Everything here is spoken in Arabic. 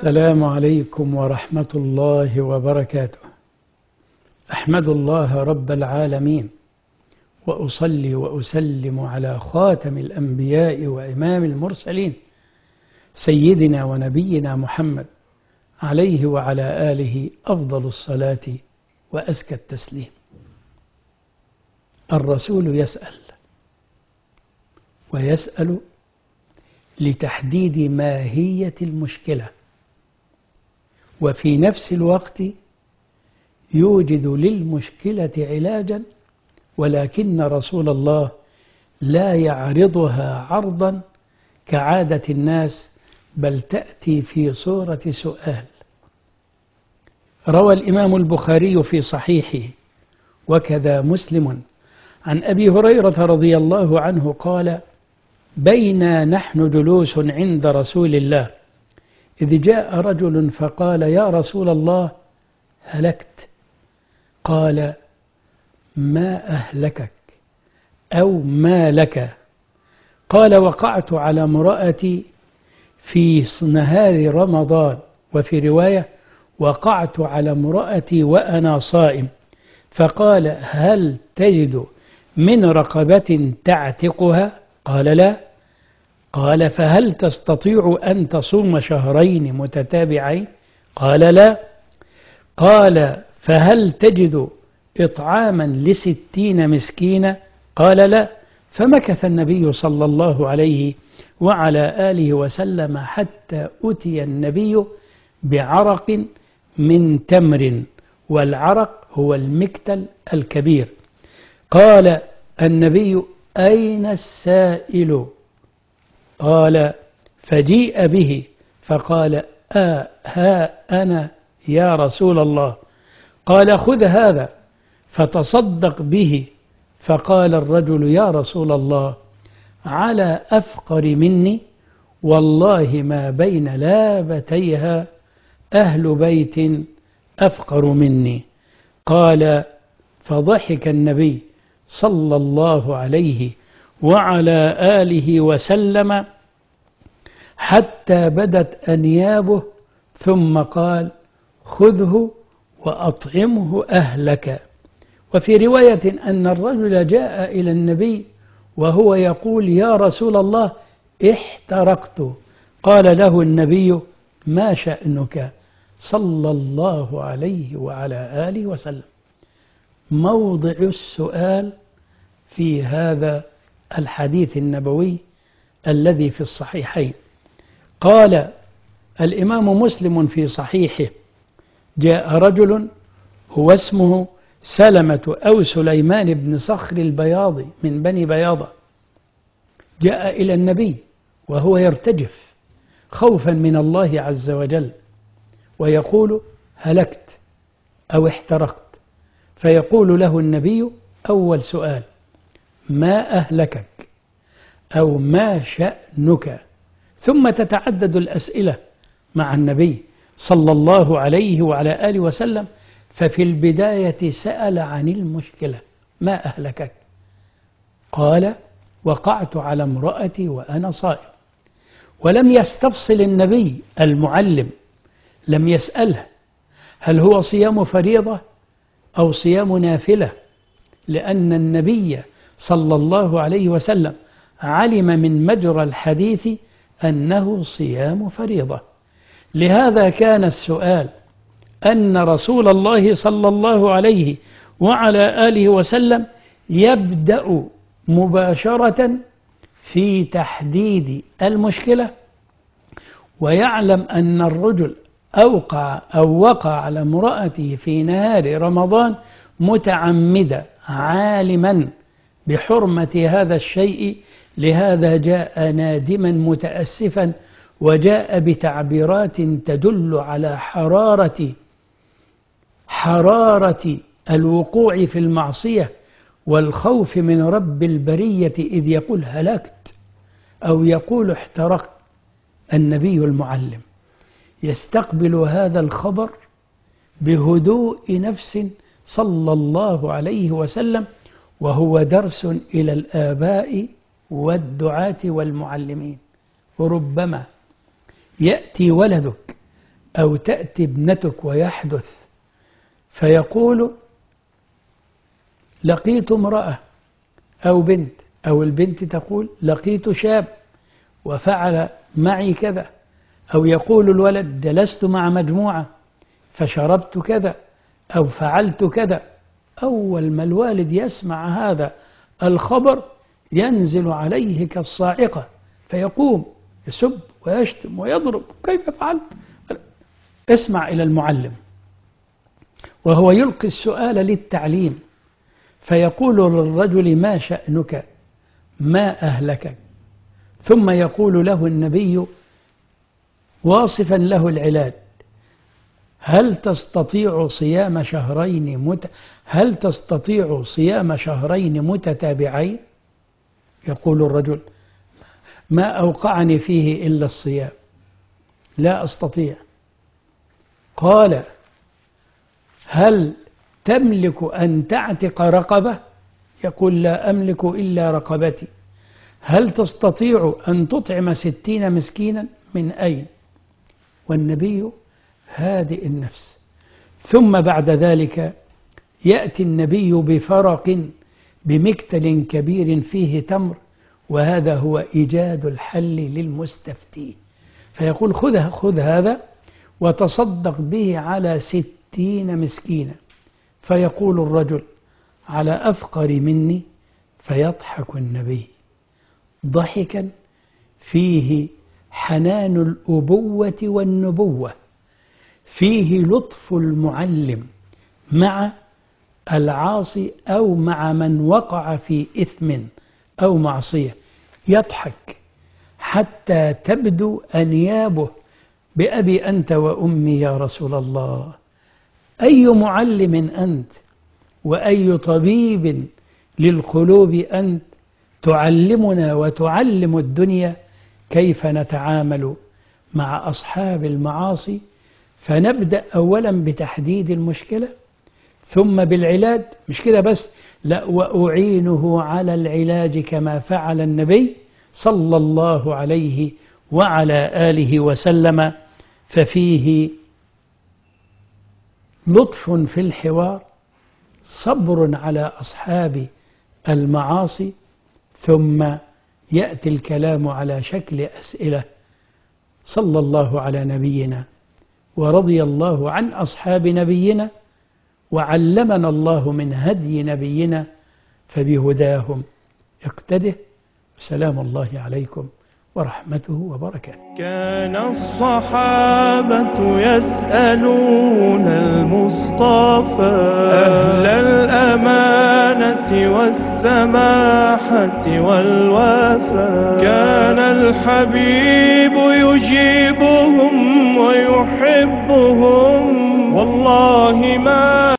السلام عليكم ورحمة الله وبركاته. أحمد الله رب العالمين، وأصلي وأسلم على خاتم الأنبياء وإمام المرسلين سيدنا ونبينا محمد عليه وعلى آله أفضل الصلاة وأزكى التسليم. الرسول يسأل، ويسأل لتحديد ماهية المشكلة، وفي نفس الوقت يوجد للمشكلة علاجا، ولكن رسول الله لا يعرضها عرضا كعادة الناس، بل تأتي في صورة سؤال. روى الإمام البخاري في صحيحه وكذا مسلم عن أبي هريرة رضي الله عنه قال: بينا نحن جلوس عند رسول الله إذ جاء رجل فقال: يا رسول الله هلكت. قال: ما أهلكك أو ما لك؟ قال: وقعت على امرأتي في نهار رمضان، وفي رواية: وقعت على امرأتي وأنا صائم. فقال: هل تجد من رقبة تعتقها؟ قال: لا. قال: فهل تستطيع أن تصوم شهرين متتابعين؟ قال: لا. قال: فهل تجد إطعاما ل60 مسكينا؟ قال: لا. فمكث النبي صلى الله عليه وعلى آله وسلم حتى أتي النبي بعرق من تمر، والعرق هو المكتل الكبير. قال النبي: أين السائل؟ قال: فجيء به فقال: ها أنا يا رسول الله. قال: خذ هذا فتصدق به. فقال الرجل: يا رسول الله، على أفقر مني والله ما بين لابتيها أهل بيت أفقر مني. قال: فضحك النبي صلى الله عليه وعلى آله وسلم حتى بدت أنيابه، ثم قال: خذه وأطعمه أهلك. وفي رواية أن الرجل جاء إلى النبي وهو يقول: يا رسول الله احترقت. قال له النبي: ما شأنك؟ صلى الله عليه وعلى آله وسلم. موضع السؤال في هذا الحديث النبوي الذي في الصحيحين. قال الإمام مسلم في صحيحه: جاء رجل هو اسمه سلمة أو سليمان بن صخر البياضي من بني بياضة، جاء إلى النبي وهو يرتجف خوفا من الله عز وجل، ويقول: هلكت أو احترقت. فيقول له النبي: أول سؤال، ما أهلكك أو ما شأنك؟ ثم تتعدد الأسئلة مع النبي صلى الله عليه وعلى آله وسلم. ففي البداية سأل عن المشكلة: ما أهلكك؟ قال: وقعت على امرأتي وأنا صائم. ولم يستفصل النبي المعلم، لم يسأله هل هو صيام فريضة أو صيام نافلة، لأن النبي صلى الله عليه وسلم علم من مجرى الحديث أنه صيام فريضة. لهذا كان السؤال أن رسول الله صلى الله عليه وعلى آله وسلم يبدأ مباشرة في تحديد المشكلة، ويعلم أن الرجل وقع على امرأته في نهار رمضان متعمدا عالما بحرمة هذا الشيء. لهذا جاء نادما متأسفا، وجاء بتعبيرات تدل على حرارة الوقوع في المعصية والخوف من رب البرية، إذ يقول: هلكت أو يقول: احترقت. النبي المعلم يستقبل هذا الخبر بهدوء نفس صلى الله عليه وسلم، وهو درس إلى الآباء والدعاة والمعلمين. وربما يأتي ولدك أو تأتي ابنتك ويحدث فيقول لقيت امرأة أو بنت، أو البنت تقول لقيت شاب وفعل معي كذا، أو يقول الولد جلست مع مجموعة فشربت كذا أو فعلت كذا. أول ما الوالد يسمع هذا الخبر ينزل عليه كالصاعقة، فيقوم يسب ويشتم ويضرب، كيف فعلت؟ اسمع إلى المعلم وهو يلقي السؤال للتعليم، فيقول للرجل ما شأنك؟ ما أهلكك؟ ثم يقول له النبي واصفا له العلاج هل تستطيع صيام شهرين متتابعين؟ يقول الرجل ما أوقعني فيه إلا الصيام، لا أستطيع. قال هل تملك أن تعتق رقبة؟ يقول لا أملك إلا رقبتي. هل تستطيع أن تطعم 60 مسكينا؟ من أين؟ والنبي هادئ النفس. ثم بعد ذلك يأتي النبي بفرق بمكتل كبير فيه تمر، وهذا هو إيجاد الحل للمستفتي، فيقول خذ هذا وتصدق به على 60 مسكينا. فيقول الرجل على أفقر مني، فيضحك النبي ضحكا فيه حنان الأبوة والنبوة، فيه لطف المعلم مع العاصي أو مع من وقع في إثم أو معصية، يضحك حتى تبدو أنيابه بأبي أنت وأمي يا رسول الله، أي معلم أنت وأي طبيب للقلوب أنت، تعلمنا وتعلم الدنيا كيف نتعامل مع أصحاب المعاصي. فنبدأ أولا بتحديد المشكلة ثم بالعلاج، مش كده بس، لا، وأعينه على العلاج كما فعل النبي صلى الله عليه وعلى آله وسلم. ففيه لطف في الحوار، صبر على أصحاب المعاصي، ثم يأتي الكلام على شكل أسئلة. صلى الله على نبينا ورضي الله عن أصحاب نبينا، وعلمنا الله من هدي نبينا، فبهداهم اقتده. سلام الله عليكم ورحمته وبركاته. كان الصحابة يسألون المصطفى أهل الأمانة والسماحة والوفاء، كان الحبيب يجيبهم ويحبهم والله ما